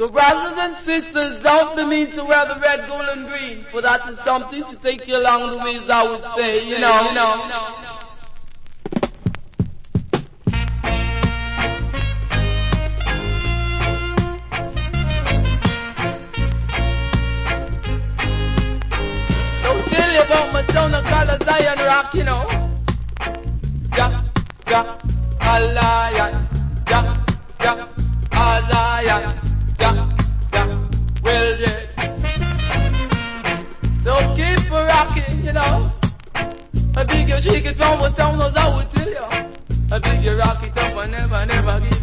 So brothers and sisters, don't be mean to wear the red, gold, and green, for that is something to take you along the ways, I would say, you know. So tell you about my son, I call a Zion Rock, you know. Ja, ja, Allah, ja, ja, Allah, ja, ja, well, yeah. So keep rocking, you know. I think you shake it from what town knows I would tell you. I think you rock it up and never give